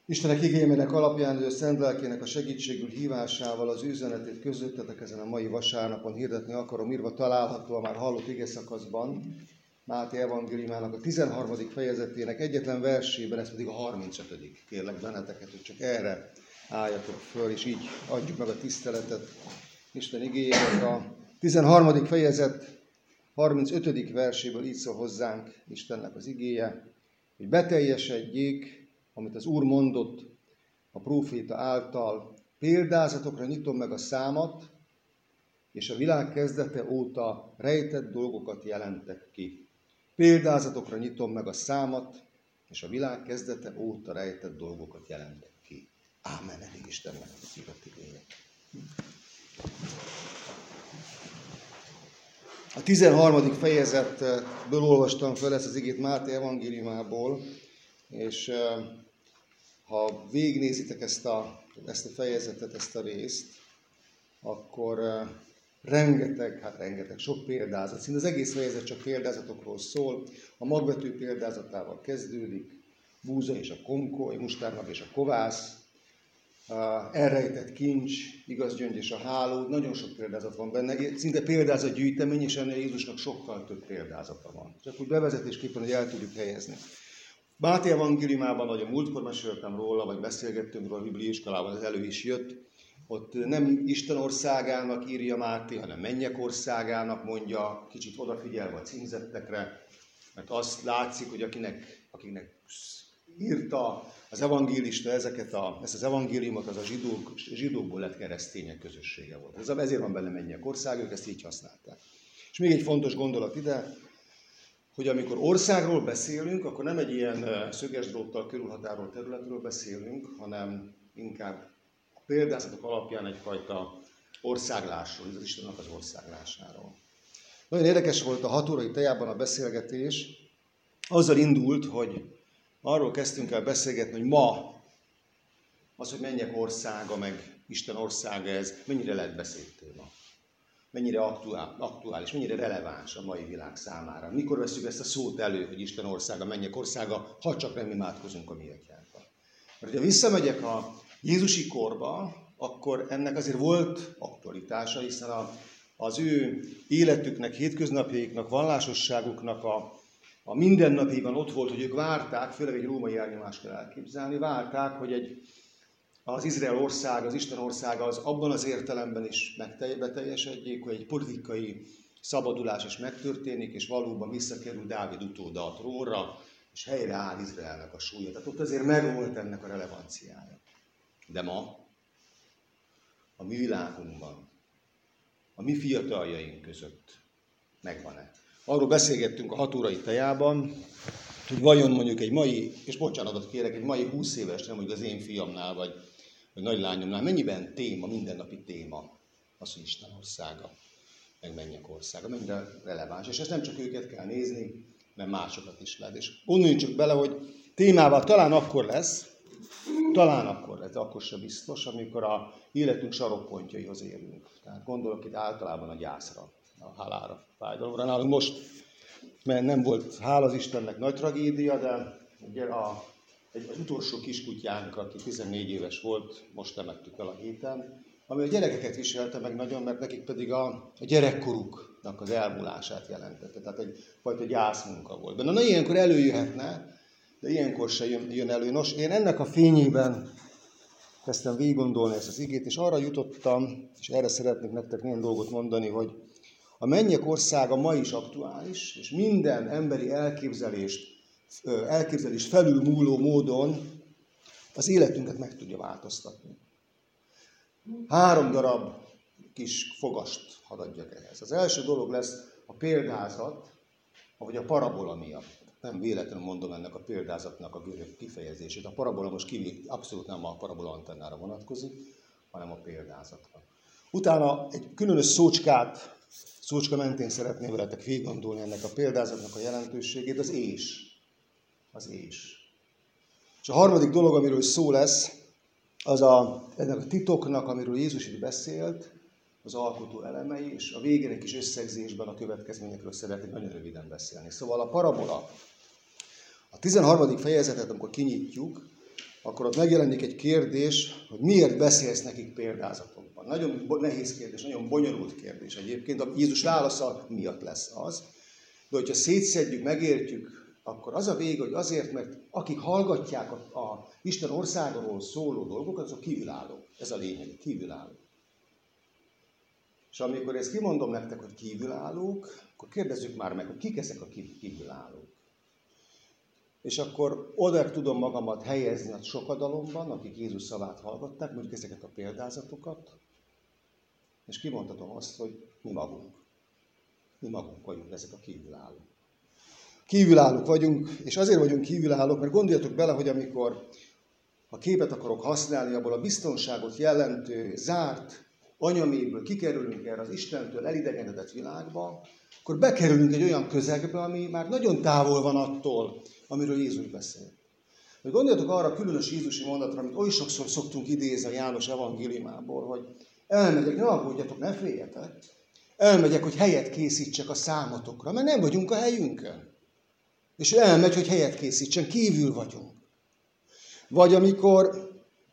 Istenek igényének alapján, ő Szent Lelkének a segítségül hívásával az üzenetét közöttetek ezen a mai vasárnapon hirdetni akarom, írva található a már hallott igeszakaszban, Máté evangéliumának a 13. fejezetének egyetlen versében, ez pedig a 35. Kérlek benneteket, hogy csak erre álljatok föl, és így adjuk meg a tiszteletet Isten igéjének. A 13. fejezet 35. verséből így szól hozzánk Istennek az igéje, hogy beteljesedjék, amit az Úr mondott a próféta által, példázatokra nyitom meg a számat, és a világ kezdete óta rejtett dolgokat jelentek ki. Példázatokra nyitom meg a számat, és a világ kezdete óta rejtett dolgokat jelentek ki. Ámen, elég Istennek az igéje. A 13. fejezetből olvastam fel ezt az igét Máté evangéliumából, és ha végignézitek ezt a fejezetet, ezt a részt, akkor rengeteg, sok példázat, szinte az egész fejezet csak példázatokról szól. A magvető példázatával kezdődik, búza és a konkoly, mustárnag és a kovász, elrejtett kincs, igaz gyöngy és a háló, nagyon sok példázat van benne, szinte példázatgyűjtemény, és ennél Jézusnak sokkal több példázata van. Csak úgy bevezetésképpen, hogy el tudjuk helyezni. Máté evangéliumában, ahogy a múltkor meséltem róla, vagy beszélgettünk róla a bibliaiskolában, ez elő is jött, ott nem Isten országának írja Máté, hanem mennyek országának mondja, kicsit odafigyelve a címzettekre, mert azt látszik, hogy akiknek írta az evangélista ezt az evangéliumot, az a zsidókból lett keresztények közössége volt. Ezért van benne mennyek ország, ők ezt így használták. És még egy fontos gondolat ide, hogy amikor országról beszélünk, akkor nem egy ilyen szöges dróttal körülhatárolt területről beszélünk, hanem inkább a példázatok alapján egyfajta országlásról, az Istennek az országlásáról. Nagyon érdekes volt a 6 órai tejában a beszélgetés. Azzal indult, hogy arról kezdtünk el beszélgetni, hogy ma az, hogy mennyek országa, meg Isten országa, ez mennyire lett beszédtéma. Mennyire aktuális, mennyire releváns a mai világ számára. Mikor veszünk ezt a szót elő, hogy Isten országa, mennyek országa, ha csak nem imádkozunk a mi atyánkra. Mert ha visszamegyek a Jézusi korba, akkor ennek azért volt aktualitása, hiszen az ő életüknek, hétköznapjaiknak, vallásosságuknak a mindennapjában ott volt, hogy ők várták, főleg egy római elnyomást kell elképzelni, várták, hogy az Izrael ország, az Isten országa az abban az értelemben is beteljesedjék, hogy egy politikai szabadulás is megtörténik, és valóban visszakerül Dávid utóda a trónra, és helyreáll Izraelnek a súlya. Tehát ott azért megvolt ennek a relevanciája. De ma, a mi világunkban, a mi fiataljaink között megvan-e? Arról beszélgettünk a 6 órai tejában, hogy vajon mondjuk egy mai, és bocsánatot kérek, egy mai 20 éves, nem mondjuk az én fiamnál, vagy nagylányomnál, mennyiben téma, mindennapi téma az, hogy Isten országa, meg mennyek országa, mennyire releváns. És ezt nem csak őket kell nézni, mert másokat is lehet. És gondoljunk csak bele, hogy témával talán akkor lesz, de akkor sem biztos, amikor a életünk sarokpontjaihoz érünk. Tehát gondolok itt általában a gyászra, a halára, fájdalomra. Nálunk most, mert nem volt, hála az Istennek, nagy tragédia, de ugye az utolsó kiskutyánk, aki 14 éves volt, most temettük el a héten, ami a gyerekeket viselte meg nagyon, mert nekik pedig a gyerekkoruknak az elmúlását jelentette. Tehát egyfajta gyászmunka volt benne. Na, ilyenkor előjöhetne, de ilyenkor se jön elő. Nos, én ennek a fényében kezdtem végiggondolni ezt az igét, és arra jutottam, és erre szeretnék nektek néhány dolgot mondani, hogy a mennyek országa ma is aktuális, és minden emberi elképzelést felülmúló módon az életünket meg tudja változtatni. 3 darab kis fogast hadd adjak ehhez. Az első dolog lesz a példázat, ahogy a parabola miatt. Nem véletlenül mondom ennek a példázatnak a görög kifejezését. A parabola most abszolút nem a parabola antennára vonatkozik, hanem a példázatra. Utána egy különös szócska mentén szeretném veletek végiggondolni ennek a példázatnak a jelentőségét, az és. Az és. És a harmadik dolog, amiről szó lesz, az ennek a titoknak, amiről Jézus itt beszélt, az alkotó elemei, és a végén egy kis összegzésben a következményekről szeretnék nagyon röviden beszélni. Szóval a parabola, a 13. fejezetet, amikor kinyitjuk, akkor ott megjelenik egy kérdés, hogy miért beszélsz nekik példázatokban. Nagyon nehéz kérdés, nagyon bonyolult kérdés egyébként. A Jézus válasza miatt lesz az. De hogyha szétszedjük, megértjük, akkor az a vége, hogy azért, mert akik hallgatják a Isten országáról szóló dolgokat, azok kívülállók. Ez a lényeg, kívülállók. És amikor ezt kimondom nektek, hogy kívülállók, akkor kérdezzük már meg, hogy kik ezek a kívülállók. És akkor oda tudom magamat helyezni a sokadalomban, akik Jézus szavát hallgatták, mondjuk ezeket a példázatokat, és kimondhatom azt, hogy mi magunk. Mi magunk vagyunk ezek a kívülállók. Kívülállók vagyunk, és azért vagyunk kívülállók, mert gondoljatok bele, hogy amikor a képet akarok használni, abból a biztonságot jelentő, zárt anyaméből kikerülünk erre az Istentől elidegenedett világba, akkor bekerülünk egy olyan közegbe, ami már nagyon távol van attól, amiről Jézus beszél. Hogy gondoljatok arra a különös Jézusi mondatra, amit oly sokszor szoktunk idézni a János evangéliumából, hogy elmegyek, ne aggódjatok, ne féljetek, elmegyek, hogy helyet készítsek a számotokra, mert nem vagyunk a helyünkön. És ő elmegy, hogy helyet készítsen, kívül vagyunk. Vagy amikor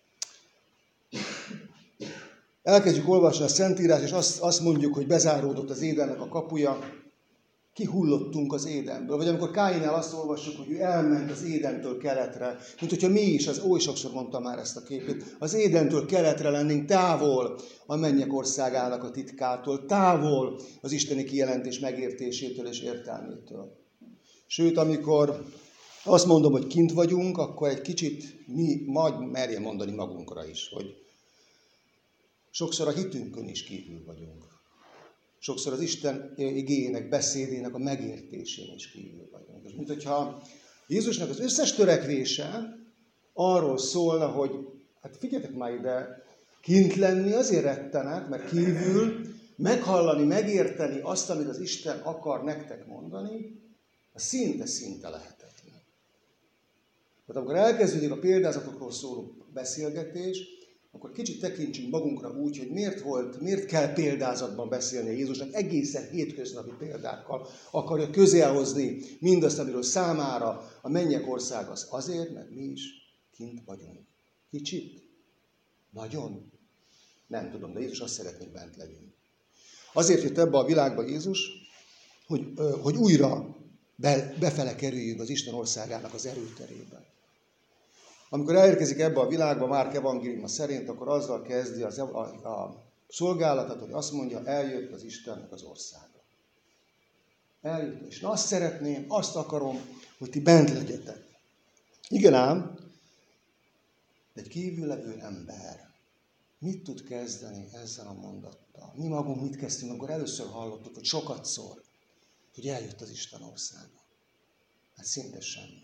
elkezdjük olvasni a Szentírás, és azt mondjuk, hogy bezáródott az Édennek a kapuja, kihullottunk az Édenből. Vagy amikor Káinnál azt olvassuk, hogy ő elment az Édentől keletre, mint hogyha mi is, az oly sokszor mondtam már ezt a képét, az Édentől keletre lennénk, távol a mennyek országának a titkától, távol az isteni kijelentés megértésétől és értelmétől. Sőt, amikor azt mondom, hogy kint vagyunk, akkor egy kicsit mi majd merjem mondani magunkra is, hogy sokszor a hitünkön is kívül vagyunk. Sokszor az Isten igéjének, beszédének a megértésén is kívül vagyunk. És mint hogyha Jézusnak az összes törekvése arról szólna, hogy hát figyeljetek már ide, kint lenni azért rettenek, mert kívül meghallani, megérteni azt, amit az Isten akar nektek mondani, az szinte lehetetlen. Tehát amikor elkezdődik a példázatokról szóló beszélgetés, akkor kicsit tekintsünk magunkra úgy, hogy miért kell példázatban beszélni a Jézusnak, egészen hétköznapi példákkal akarja közelhozni mindazt, amiről számára a mennyek ország az. Azért, mert mi is kint vagyunk. Kicsit? Nagyon? Nem tudom, de Jézus azt szeretné, hogy bent legyünk. Azért jött ebbe a világba Jézus, hogy újra befele kerüljünk az Isten országának az erőterébe. Amikor elérkezik ebbe a világba, Márk evangéliuma szerint, akkor azzal kezdi a szolgálatát, hogy azt mondja, eljött az Istennek az országa. Eljött, és azt szeretném, azt akarom, hogy ti bent legyetek. Igen ám, egy kívüllevő ember mit tud kezdeni ezzel a mondattal? Mi magunk mit kezdtünk, amikor először hallottuk, hogy sokatszor, hogy eljött az Isten országa. Hát szinte semmi.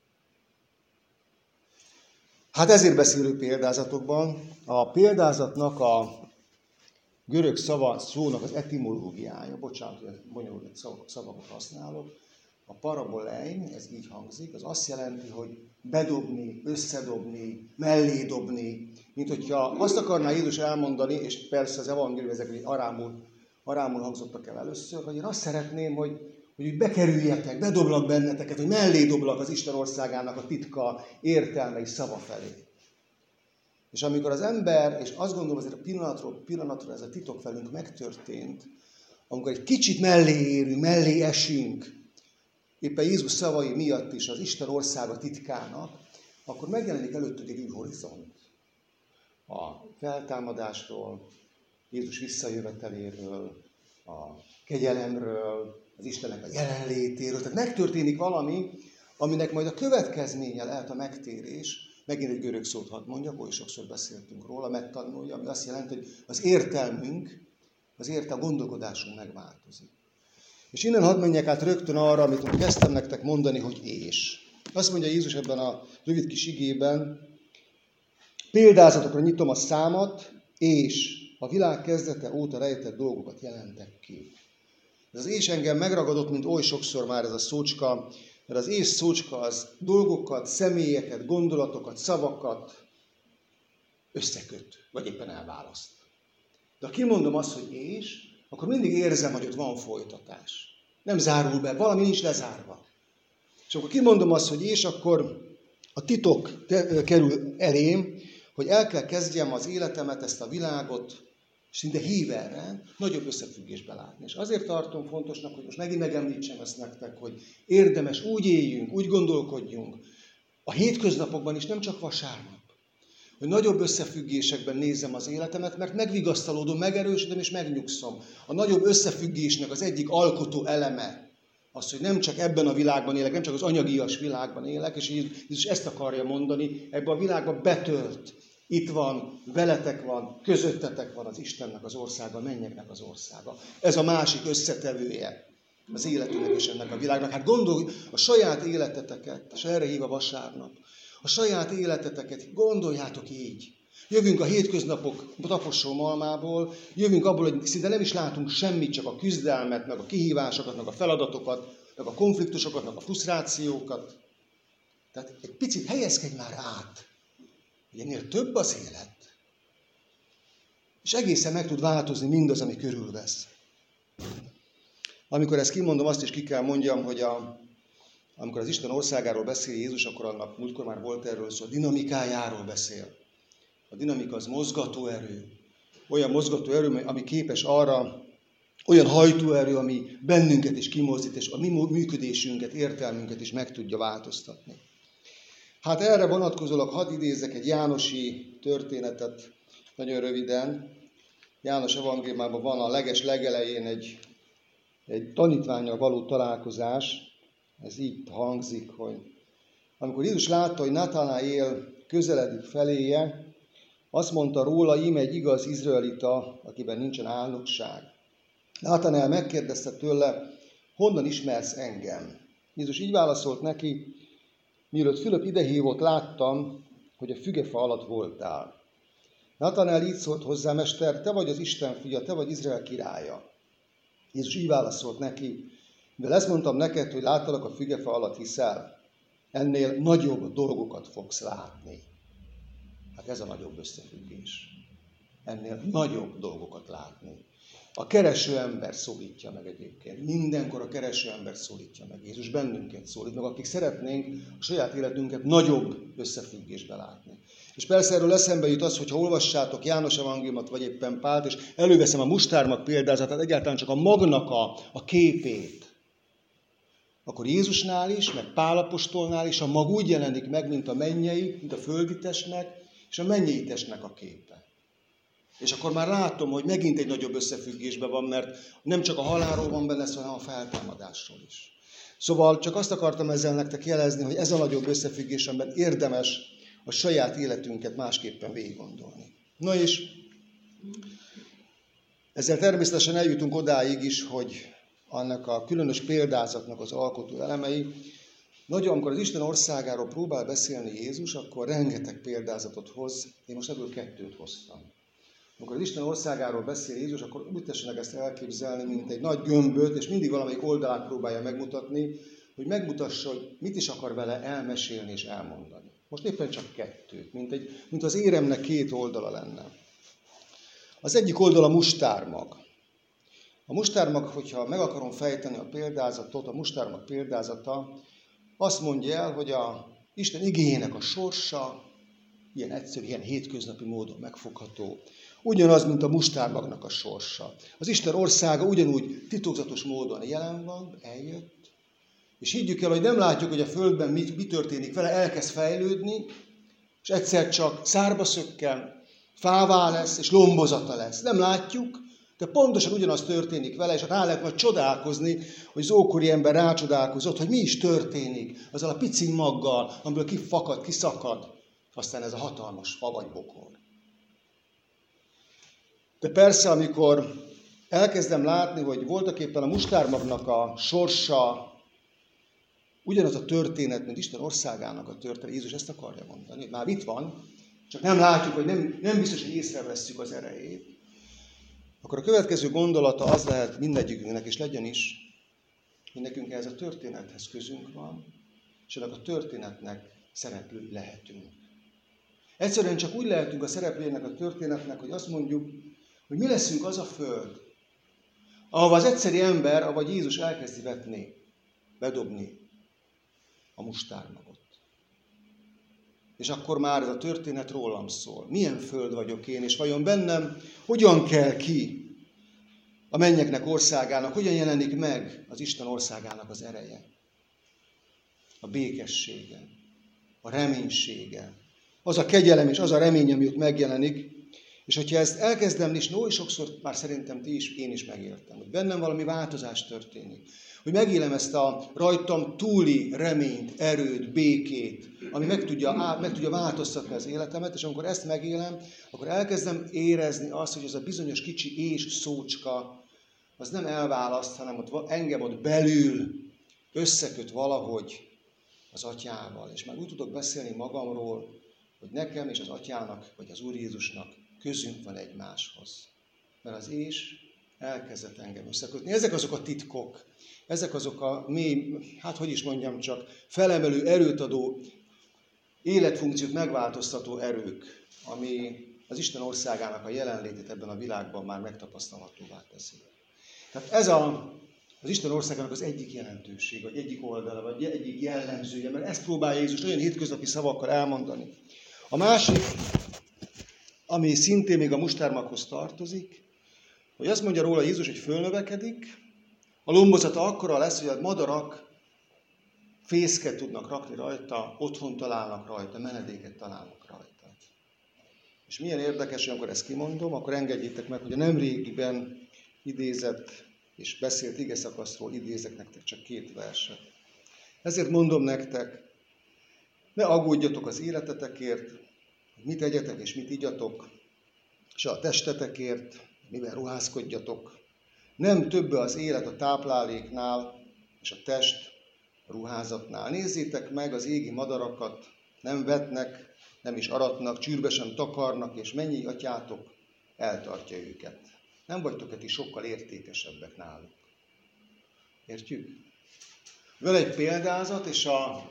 Hát ezért beszélünk példázatokban. A példázatnak a görög szónak az etimológiája, bocsánat, hogy bonyolult szavakat használok, a parabolein, ez így hangzik, az azt jelenti, hogy bedobni, összedobni, mellé dobni, mint hogyha azt akarná Jézus elmondani, és persze az evangélium ezek arámul hangzottak el először, hogy én azt szeretném, hogy úgy bekerüljetek, bedoblak benneteket, hogy mellé doblak az Isten országának a titka, értelme és szava felé. És amikor az ember, és azt gondolom azért a pillanatról ez a titok velünk megtörtént, amikor egy kicsit mellé érünk, mellé esünk, éppen Jézus szavai miatt is az Isten országa titkának, akkor megjelenik előttük egy új horizont. A feltámadásról, Jézus visszajöveteléről, a kegyelemről, az Istennek a jelenlétéről. Tehát megtörténik valami, aminek majd a következménye lehet a megtérés. Megint egy görög szót hadd mondjak, oly sokszor beszéltünk róla, megtanulja, ami azt jelenti, hogy az értelmünk, a gondolkodásunk megváltozik. És innen hadd menjek át rögtön arra, amit kezdtem nektek mondani, hogy és. Azt mondja Jézus ebben a rövid kis igében, példázatokra nyitom a számat, és a világ kezdete óta rejtett dolgokat jelentek ki. Ez az és engem megragadott, mint oly sokszor már ez a szócska, mert az és szócska az dolgokat, személyeket, gondolatokat, szavakat összeköt, vagy éppen elválaszt. De ha kimondom azt, hogy és, akkor mindig érzem, hogy ott van folytatás. Nem zárul be, valami nincs lezárva. És akkor kimondom azt, hogy és, akkor a titok kerül elém, hogy el kell kezdjem az életemet, ezt a világot, szinte híverrel, nagyobb összefüggésbe látni. És azért tartom fontosnak, hogy most megint megemlítsem ezt nektek, hogy érdemes úgy éljünk, úgy gondolkodjunk, a hétköznapokban is, nem csak vasárnap, hogy nagyobb összefüggésekben nézzem az életemet, mert megvigasztalódom, megerősödöm és megnyugszom. A nagyobb összefüggésnek az egyik alkotó eleme az, hogy nem csak ebben a világban élek, nem csak az anyagias világban élek, és Jézus ezt akarja mondani, ebben a világban betölt. Itt van, veletek van, közöttetek van az Istennek az országa, a mennyeknek az országa. Ez a másik összetevője az életünknek és ennek a világnak. Hát gondolj a saját életeteket, és erre hív a vasárnap, a saját életeteket gondoljátok így. Jövünk a hétköznapok taposó malmából, jövünk abból, hogy szinte nem is látunk semmit, csak a küzdelmet, meg a kihívásokat, meg a feladatokat, meg a konfliktusokat, meg a frusztrációkat. Tehát egy picit helyezkedj már át, hogy ennél több az élet. És egészen meg tud változni mindaz, ami körülvesz. Amikor ezt kimondom, azt is ki kell mondjam, hogy amikor az Isten országáról beszél Jézus, akkor annak múltkor már volt erről szó, a dinamikájáról beszél. A dinamika az mozgatóerő. Olyan mozgatóerő, ami képes arra, olyan hajtóerő, ami bennünket is kimozdít, és a mi működésünket, értelmünket is meg tudja változtatni. Hát erre vonatkozólag hadd idézek egy jánosi történetet, nagyon röviden. János evangéliumában van a legelején egy tanítvánnyal való találkozás. Ez így hangzik, hogy amikor Jézus látta, hogy Natanaél közeledik feléje, azt mondta róla, íme egy igaz izraelita, akiben nincsen álnokság. Natanaél megkérdezte tőle, honnan ismersz engem? Jézus így válaszolt neki, mielőtt Fülöp idehívott, láttam, hogy a fügefa alatt voltál. Natanaél így szólt hozzá, mester, te vagy az Isten fia, te vagy Izrael királya. Jézus így válaszolt neki, mivel ezt mondtam neked, hogy láttalak a fügefa alatt, hiszel, ennél nagyobb dolgokat fogsz látni. Hát ez a nagyobb összefüggés. Ennél nagyobb dolgokat látni. A kereső ember szólítja meg egyébként. Mindenkor a kereső ember szólítja meg. Jézus bennünket szólít meg, akik szeretnénk a saját életünket nagyobb összefüggésbe látni. És persze erről eszembe jut az, hogyha olvassátok János evangéliumot, vagy éppen Pált, és előveszem a mustármag példázatát, egyáltalán csak a magnak a képét, akkor Jézusnál is, meg Pál apostolnál is a mag úgy jelenik meg, mint a mennyei, mint a földi testnek, és a mennyei testnek a képe. És akkor már látom, hogy megint egy nagyobb összefüggésben van, mert nem csak a halálról van benne, hanem a feltámadásról is. Szóval csak azt akartam ezzel nektek jelezni, hogy ez a nagyobb összefüggés, amiben érdemes a saját életünket másképpen végiggondolni. Na és ezzel természetesen eljutunk odáig is, hogy annak a különös példázatnak az alkotó elemei. Nagyon, amikor az Isten országáról próbál beszélni Jézus, akkor rengeteg példázatot hoz. Én most ebből 2 hoztam. Amikor az Isten országáról beszél Jézus, akkor úgy tessenek ezt elképzelni, mint egy nagy gömböt, és mindig valamelyik oldalát próbálja megmutatni, hogy megmutassa, hogy mit is akar vele elmesélni és elmondani. Most éppen csak 2, mint az éremnek 2 oldala lenne. Az egyik oldal a mustármag. A mustármag, hogyha meg akarom fejteni a példázatot, a mustármag példázata azt mondja el, hogy a Isten igéjének a sorsa ilyen egyszerű, ilyen hétköznapi módon megfogható. Ugyanaz, mint a mustármagnak a sorsa. Az Isten országa ugyanúgy titokzatos módon jelen van, eljött, és higgyük el, hogy nem látjuk, hogy a földben mi történik vele, elkezd fejlődni, és egyszer csak szárba szökken, fává lesz, és lombozata lesz. Nem látjuk, de pontosan ugyanaz történik vele, és rá lehet majd csodálkozni, hogy az ókori ember rácsodálkozott, hogy mi is történik azzal a pici maggal, amiből kifakad, kiszakad, aztán ez a hatalmas fa vagy bokor. De persze, amikor elkezdem látni, hogy voltaképpen a mustármagnak a sorsa ugyanaz a történet, mint Isten országának a történet, Jézus ezt akarja mondani, már itt van, csak nem látjuk, hogy nem biztos, hogy észrevesszük az erejét, akkor a következő gondolata az lehet mindegyikünknek, és legyen is, hogy nekünk ehhez a történethez közünk van, és ennek a történetnek szereplői lehetünk. Egyszerűen csak úgy lehetünk a szereplőjének a történetnek, hogy azt mondjuk, hogy mi leszünk az a föld, ahova az egyszeri ember, avagy Jézus elkezdi vetni, bedobni a mustármagot. És akkor már ez a történet rólam szól. Milyen föld vagyok én, és vajon bennem hogyan kell ki a mennyeknek országának, hogyan jelenik meg az Isten országának az ereje, a békessége, a reménysége, az a kegyelem és az a remény, ami ott megjelenik. És hogyha ezt elkezdem, és sokszor már szerintem én is megéltem, hogy bennem valami változás történik, hogy megélem ezt a rajtam túli reményt, erőt, békét, ami meg tudja változtatni az életemet, és amikor ezt megélem, akkor elkezdem érezni azt, hogy ez a bizonyos kicsi szócska, az nem elválaszt, hanem engem ott belül összeköt valahogy az Atyával. És már úgy tudok beszélni magamról, hogy nekem és az Atyának, vagy az Úr Jézusnak közünk van egymáshoz. Mert az elkezdett engem összekötni. Ezek azok a titkok, ezek azok a mély, felemelő, erőt adó, életfunkciót megváltoztató erők, ami az Isten országának a jelenlétét ebben a világban már megtapasztalhatóvá teszi. Tehát ez az Isten országának az egyik jelentőség, vagy egyik oldala, vagy egyik jellemzője, mert ezt próbálja Jézus olyan hétköznapi szavakkal elmondani. A másik, ami szintén még a mustármaghoz tartozik, hogy azt mondja róla Jézus, hogy fölnövekedik, a lombozata akkora lesz, hogy a madarak fészket tudnak rakni rajta, otthon találnak rajta, menedéket találnak rajta. És milyen érdekes, hogy amikor ezt kimondom, akkor engedjétek meg, hogy a nemrégiben idézett és beszélt igeszakaszról idézek nektek csak 2 verset. Ezért mondom nektek, ne aggódjatok az életetekért, hogy mit egyetek és mit igyatok, se a testetekért, mivel ruházkodjatok. Nem több az élet a tápláléknál, és a test a ruházatnál. Nézzétek meg az égi madarakat, nem vetnek, nem is aratnak, csűrbe sem takarnak, és mennyi atyátok eltartja őket. Nem vagytok ti sokkal értékesebbek náluk. Értjük? Van egy példázat, és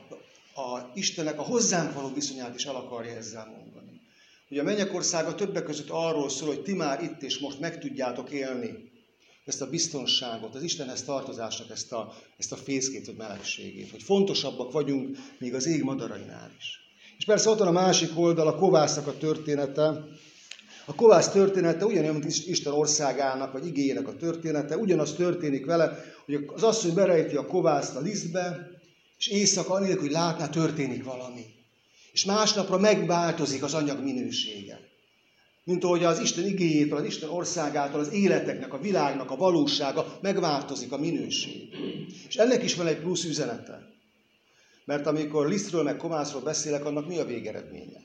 a Istennek a hozzánk való viszonyát is el akarja ezzel mondani. Ugye a mennyek országa többek között arról szól, hogy ti már itt és most meg tudjátok élni ezt a biztonságot, az Istenhez tartozásnak ezt a fészkét, vagy melegségét, hogy fontosabbak vagyunk még az ég madarainál is. És persze ott van a másik oldal, a kovásznak a története. A kovász története ugyanolyan, mint Isten országának, vagy igéjének a története, ugyanaz történik vele, hogy az asszony berejti a kovászt a lisztbe, és éjszaka anélkül, hogy látná, történik valami. És másnapra megváltozik az anyag minősége. Mint ahogy az Isten igéjétől, az Isten országától, az életeknek, a világnak a valósága megváltozik a minőség. És ennek is van egy plusz üzenete. Mert amikor lisztről meg kovászról beszélek, annak mi a végeredménye?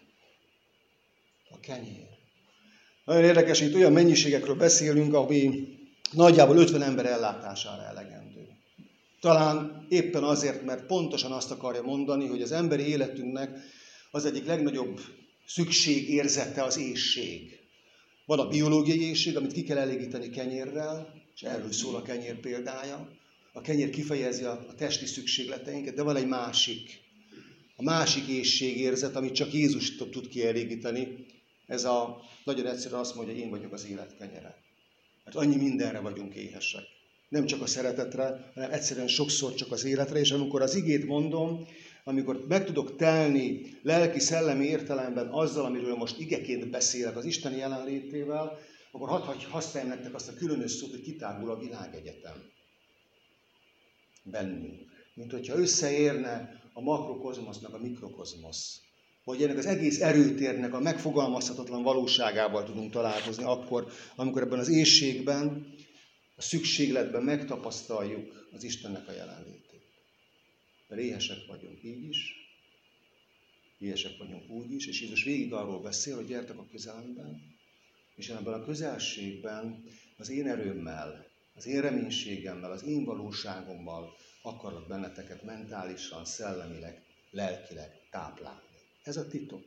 A kenyér. Nagyon érdekes, hogy itt olyan mennyiségekről beszélünk, ami nagyjából 50 ember ellátására elegendő. Talán éppen azért, mert pontosan azt akarja mondani, hogy az emberi életünknek az egyik legnagyobb szükségérzete az éhség. Van a biológiai éhség, amit ki kell elégíteni kenyérrel, és erről szól a kenyér példája. A kenyér kifejezi a testi szükségleteinket, de van egy másik. A másik éhségérzet, amit csak Jézus tud kielégíteni. Ez nagyon egyszerűen azt mondja, én vagyok az élet kenyere. Mert annyi mindenre vagyunk éhesek. Nem csak a szeretetre, hanem egyszerűen sokszor csak az életre. És amikor az igét mondom, amikor meg tudok telni lelki-szellemi értelemben azzal, amiről most igeként beszélek, az Isten jelenlétével, akkor hadd használjam nektek azt a különös szót, hogy kitágul a világegyetem bennünk. Mint hogyha összeérne a makrokozmosznak a mikrokozmosz. Vagy ennek az egész erőtérnek a megfogalmazhatatlan valóságával tudunk találkozni akkor, amikor ebben az éhségben, a szükségletben megtapasztaljuk az Istennek a jelenlétét. Mert éhesek vagyunk így is, éhesek vagyunk úgy is, és Jézus végig arról beszél, hogy gyertek a közelemben, és én ebben a közelségben az én erőmmel, az én reménységemmel, az én valóságommal akarok benneteket mentálisan, szellemileg, lelkileg táplálni. Ez a titok.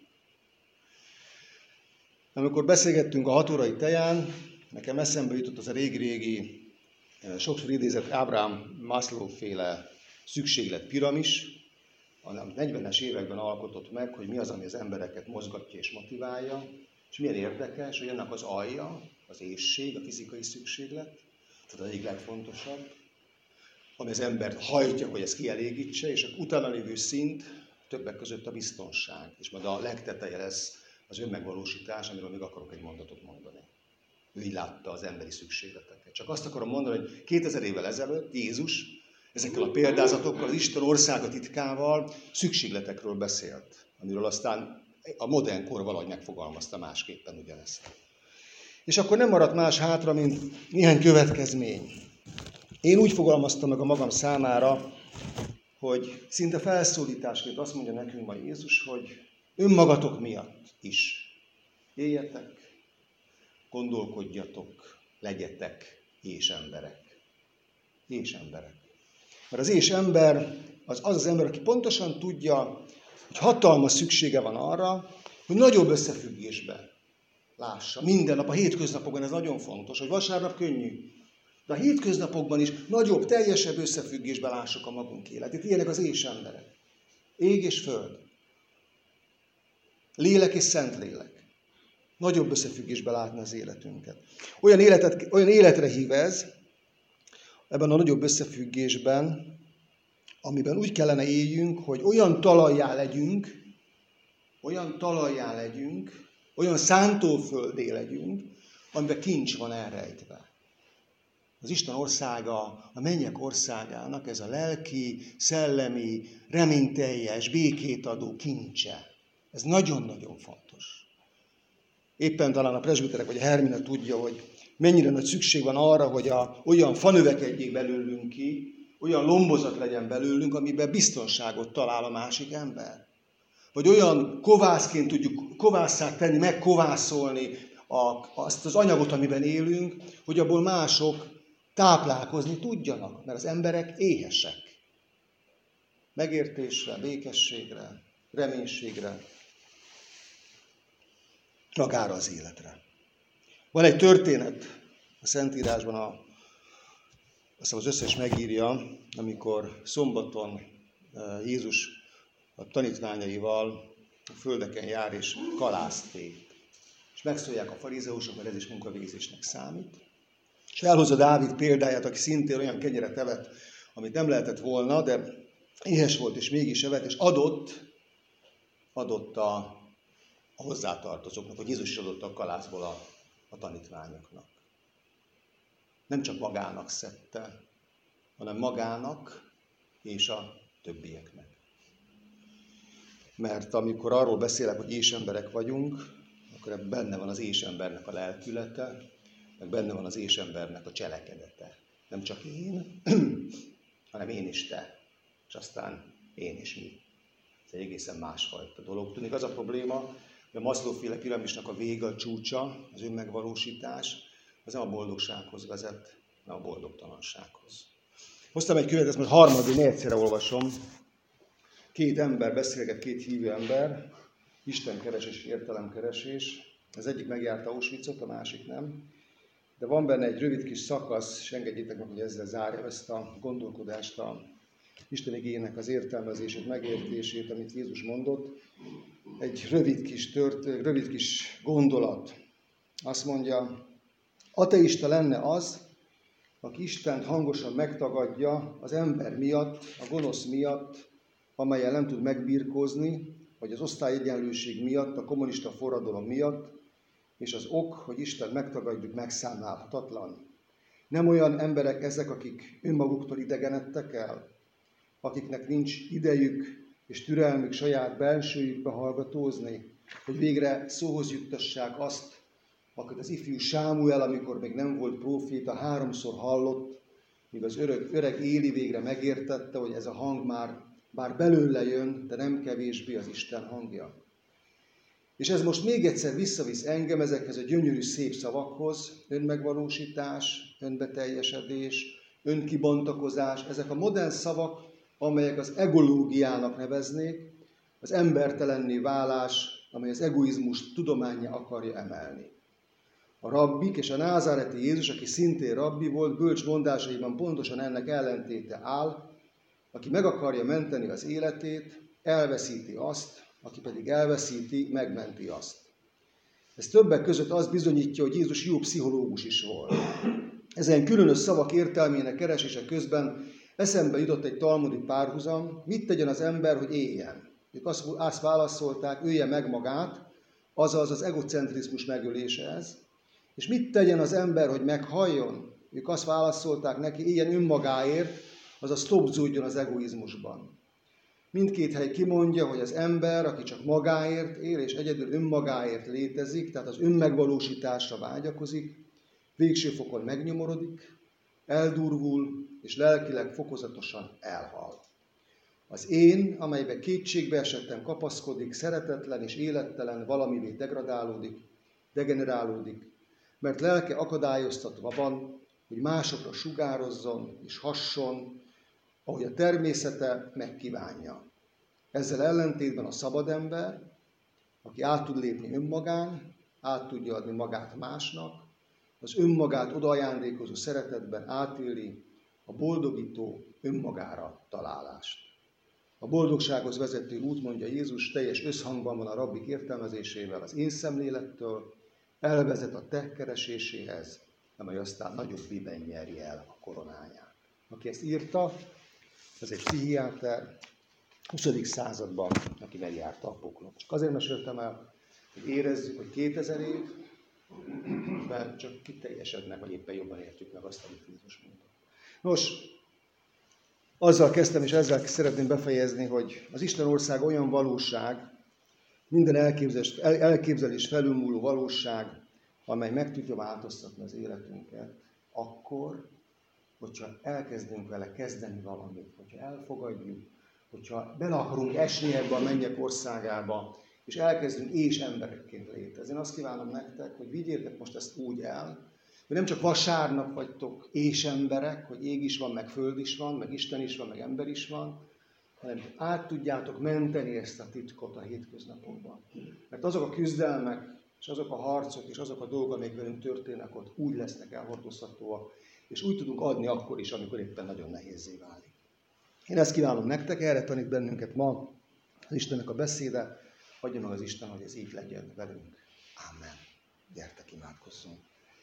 Amikor beszélgettünk a 6 órai teján, nekem eszembe jutott az a régi, sokszor idézett Abraham Maslow-féle szükségletpiramis, amit 40-es években alkotott meg, hogy mi az, ami az embereket mozgatja és motiválja, és milyen érdekes, hogy ennek az alja, az éhség, a fizikai szükséglet, tehát az egyik legfontosabb, ami az embert hajtja, hogy ezt kielégítse, és utána lévő szint, Többek között a biztonság, és majd a legteteje lesz az önmegvalósítás, amiről még akarok egy mondatot mondani. Ő így látta az emberi szükségleteket. Csak azt akarom mondani, hogy 2000 évvel ezelőtt Jézus ezekkel a példázatokkal, az Isten országa titkával szükségletekről beszélt, amiről aztán a modern kor valahogy megfogalmazta másképpen ugyanezt. És akkor nem maradt más hátra, mint néhány következmény. Én úgy fogalmaztam meg a magam számára, hogy szinte felszólításként azt mondja nekünk ma Jézus, hogy önmagatok miatt is éljetek, gondolkodjatok, legyetek és emberek. És emberek. Mert az és ember az ember, aki pontosan tudja, hogy hatalmas szüksége van arra, hogy nagyobb összefüggésben lássa. Minden nap, a hétköznapokban ez nagyon fontos, hogy vasárnap könnyű. De a hétköznapokban is nagyobb, teljesebb összefüggésben lássuk a magunk életét. Ilyenek az és emberek. Ég és föld. Lélek és szentlélek. Nagyobb összefüggésben látni az életünket. Olyan életre hív ez, ebben a nagyobb összefüggésben, amiben úgy kellene éljünk, hogy olyan talajjá legyünk, olyan szántóföldé legyünk, amiben kincs van elrejtve. Az Isten országa, a mennyek országának ez a lelki, szellemi, reményteljes, békét adó kincse. Ez nagyon-nagyon fontos. Éppen talán a presbiterek vagy a Hermina tudja, hogy mennyire nagy szükség van arra, hogy olyan fa növekedjék belőlünk ki, olyan lombozat legyen belőlünk, amiben biztonságot talál a másik ember. Vagy olyan kovászként tudjuk kovásszá tenni, megkovászolni azt az anyagot, amiben élünk, hogy abból mások táplálkozni tudjanak, mert az emberek éhesek. Megértésre, békességre, reménységre, magára az életre. Van egy történet a Szentírásban, azt az összes megírja, amikor szombaton Jézus a tanítványaival a földeken jár és kalászt tép. És megszólják a farizeusok, mert ez is munkavégzésnek számít. És elhozza Dávid példáját, aki szintén olyan kenyeret evett, amit nem lehetett volna, de éhes volt és mégis evett, és adott a hozzátartozóknak, hogy Jézus is adott a kalászból a tanítványoknak. Nem csak magának szedte, hanem magának és a többieknek. Mert amikor arról beszélek, hogy ésemberek vagyunk, akkor ebben benne van az ésembernek a lelkülete, meg benne van az ésembernek a cselekedete. Nem csak én, hanem én is te, és aztán én és mi. Ez egy egészen másfajta dolog. Tudnék, az a probléma, hogy a Maslow-féle piramisnak a vége, a csúcsa, az önmegvalósítás, az nem a boldogsághoz vezet, hanem a boldogtalansághoz. Hoztam egy könyvet, ezt most harmadik, négyszerre olvasom. Két ember beszélget, két hívő ember, istenkeresés és értelemkeresés. Az egyik megjárta Auschwitzot, a másik nem. De van benne egy rövid kis szakasz, és engedjétek meg, hogy ezzel zárjam ezt a gondolkodást, a Isten igének az értelmezését, megértését, amit Jézus mondott. Egy rövid kis gondolat. Azt mondja, ateista lenne az, aki Istent hangosan megtagadja az ember miatt, a gonosz miatt, amellyel nem tud megbirkózni, vagy az osztályegyenlőség miatt, a kommunista forradalom miatt, és az ok, hogy Isten megtagadjuk, megszámlálhatatlan. Nem olyan emberek ezek, akik önmaguktól idegenedtek el, akiknek nincs idejük és türelmük saját belsőjükbe hallgatózni, hogy végre szóhoz juttassák azt, akit az ifjú Sámuel, amikor még nem volt próféta, 3-szor hallott, míg az öreg Éli végre megértette, hogy ez a hang bár belőle jön, de nem kevésbé az Isten hangja. És ez most még egyszer visszavisz engem ezekhez a gyönyörű szép szavakhoz, önmegvalósítás, önbeteljesedés, önkibontakozás, ezek a modern szavak, amelyek az egológiának neveznék, az embertelenné válás, amely az egoizmust tudománnyá akarja emelni. A rabbik és a názáreti Jézus, aki szintén rabbi volt, bölcs mondásaiban pontosan ennek ellentéte áll, aki meg akarja menteni az életét, elveszíti azt, aki pedig elveszíti, megmenti azt. Ez többek között azt bizonyítja, hogy Jézus jó pszichológus is volt. Ezen különös szavak értelmének keresése közben eszembe jutott egy talmudi párhuzam, mit tegyen az ember, hogy éljen. Ők azt válaszolták, ölje meg magát, azaz az egocentrizmus megölése ez. És mit tegyen az ember, hogy meghalljon? Ők azt válaszolták neki, éljen önmagáért, azaz tobzódjon az egoizmusban. Mindkét hely kimondja, hogy az ember, aki csak magáért él, és egyedül önmagáért létezik, tehát az önmegvalósításra vágyakozik, végső fokon megnyomorodik, eldurvul, és lelkileg fokozatosan elhal. Az én, amelybe kétségbe esetten kapaszkodik, szeretetlen és élettelen valamivé degradálódik, degenerálódik, mert lelke akadályoztatva van, hogy másokra sugározzon és hasson, ahogy a természete megkívánja. Ezzel ellentétben a szabad ember, aki át tud lépni önmagán, át tudja adni magát másnak, az önmagát odaajándékozó szeretetben átéli a boldogító önmagára találást. A boldogsághoz vezető út, mondja Jézus, teljes összhangban van a rabbik értelmezésével, az én szemlélettől, elvezet a te kereséséhez, amely aztán nagyobb bíben nyeri el a koronáját. Aki ezt írta, ez egy pszichiáter, 20. században, aki megjárta a poklot. Csak azért meséltem el, hogy érezzük, hogy 2000 év, mert csak kiteljesednek, vagy éppen jobban értjük meg azt, amit Jézus mondta. Nos, azzal kezdtem, és ezzel szeretném befejezni, hogy az Isten ország olyan valóság, minden elképzelés felülmúló valóság, amely meg tudja változtatni az életünket, akkor, hogyha elkezdünk vele kezdeni valamit, hogyha elfogadjuk, hogyha bele akarunk esni ebbe a mennyek országába, és elkezdünk emberekként létezni. Én azt kívánom nektek, hogy vigyétek most ezt úgy el, hogy nem csak vasárnap vagytok emberek, hogy ég is van, meg föld is van, meg Isten is van, meg ember is van, hanem át tudjátok menteni ezt a titkot a hétköznapokban. Mert azok a küzdelmek, és azok a harcok, és azok a dolgok, amik velünk történnek, ott úgy lesznek elhordozhatóak, és úgy tudunk adni akkor is, amikor éppen nagyon nehézzé válik. Én ezt kívánom nektek, erre tanít bennünket ma az Istennek a beszéde, adja meg az Isten, hogy ez így legyen velünk. Amen. Gyertek, imádkozzunk.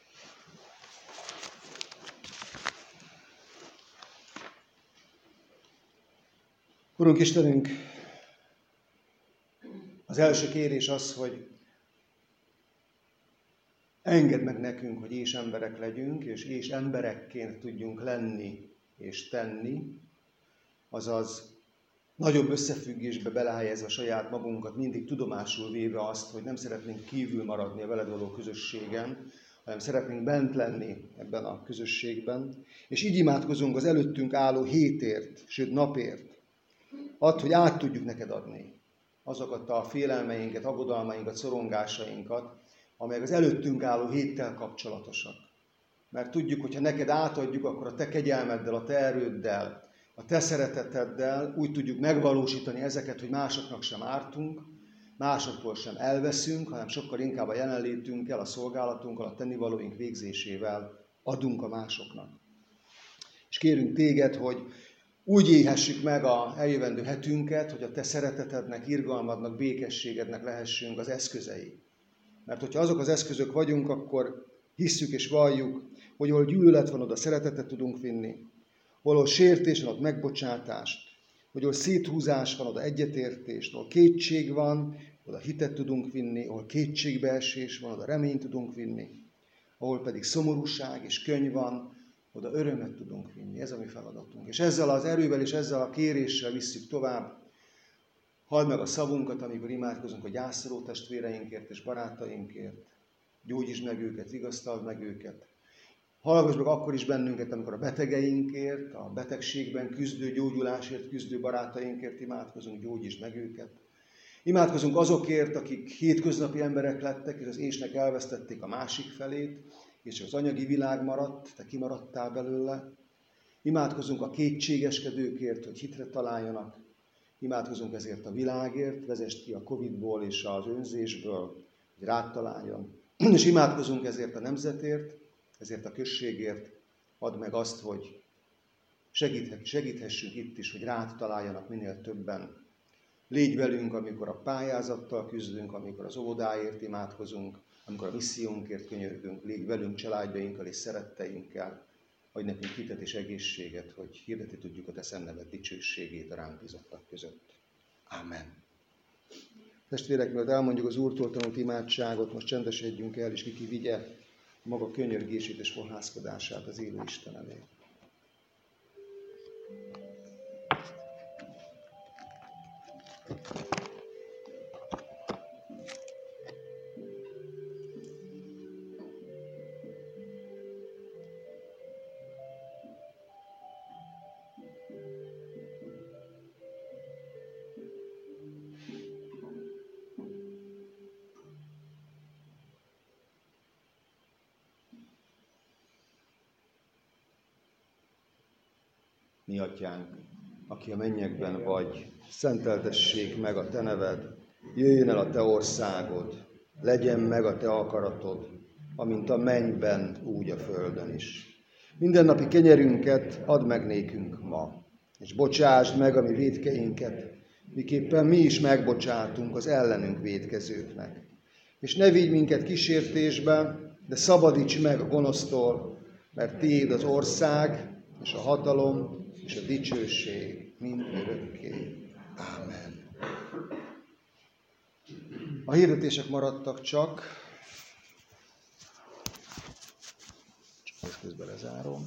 Urunk Istenünk, az első kérés az, hogy engedd meg nekünk, hogy emberek legyünk, és emberekként tudjunk lenni és tenni, azaz nagyobb összefüggésbe belehelyezve saját magunkat, mindig tudomásul véve azt, hogy nem szeretnénk kívül maradni a veled való közösségen, hanem szeretnénk bent lenni ebben a közösségben. És így imádkozunk az előttünk álló hétért, sőt napért. Add, hogy át tudjuk neked adni azokat a félelmeinket, aggodalmainkat, szorongásainkat, amelyek az előttünk álló héttel kapcsolatosak. Mert tudjuk, hogy ha neked átadjuk, akkor a te kegyelmeddel, a te erőddel, a te szereteteddel úgy tudjuk megvalósítani ezeket, hogy másoknak sem ártunk, másoktól sem elveszünk, hanem sokkal inkább a jelenlétünkkel, a szolgálatunkkal, a tennivalóink végzésével adunk a másoknak. És kérünk téged, hogy úgy élhessük meg a eljövendő hetünket, hogy a te szeretetednek, irgalmadnak, békességednek lehessünk az eszközei. Mert hogyha azok az eszközök vagyunk, akkor hisszük és valljuk, hogy ahol gyűlölet van, oda szeretetet tudunk vinni, ahol sértés van, ott megbocsátást, hogy ahol széthúzás van, oda egyetértést, ahol kétség van, oda hitet tudunk vinni, ahol kétségbeesés van, oda reményt tudunk vinni, ahol pedig szomorúság és könny van, oda örömet tudunk vinni. Ez a mi feladatunk. És ezzel az erővel és ezzel a kéréssel visszük tovább. Halld meg a szavunkat, amikor imádkozunk a gyászoló testvéreinkért és barátainkért. Gyógyítsd meg őket, vigasztald meg őket. Hallgass meg akkor is bennünket, amikor a betegeinkért, a betegségben küzdő, gyógyulásért küzdő barátainkért imádkozunk, gyógyítsd meg őket. Imádkozunk azokért, akik hétköznapi emberek lettek, és az ésnek elvesztették a másik felét, és az anyagi világ maradt, te kimaradtál belőle. Imádkozunk a kétségeskedőkért, hogy hitre találjanak. Imádkozunk ezért a világért, vezesd ki a Covid-ból és az önzésből, hogy rád találjon. És imádkozunk ezért a nemzetért, ezért a községért. Add meg azt, hogy segíthessünk itt is, hogy rád találjanak minél többen. Légy velünk, amikor a pályázattal küzdünk, amikor az óvodáért imádkozunk, amikor a missziónkért könyörgünk, légy velünk családjainkkal és szeretteinkkel, adj nekünk hitet és egészséget, hogy hirdetni tudjuk a te szent neved dicsőségét a ránk bízottak között. Amen. Testvérek, mielőtt elmondjuk az Úrtól tanult imádságot, most csendesedjünk el, és ki vigye maga könyörgését és forhászkodását az élő Isten elé. Mi atyánk, aki a mennyekben vagy, szenteltessék meg a te neved, jöjjön el a te országod, legyen meg a te akaratod, amint a mennyben, úgy a földön is. Mindennapi kenyerünket add meg nékünk ma, és bocsásd meg a mi vétkeinket, miképpen mi is megbocsátunk az ellenünk vétkezőknek. És ne vigy minket kísértésbe, de szabadíts meg a gonosztól, mert tiéd az ország, és a hatalom, és a dicsőség mind örökké. Ámen. A hirdetések maradtak csak közben lezárom.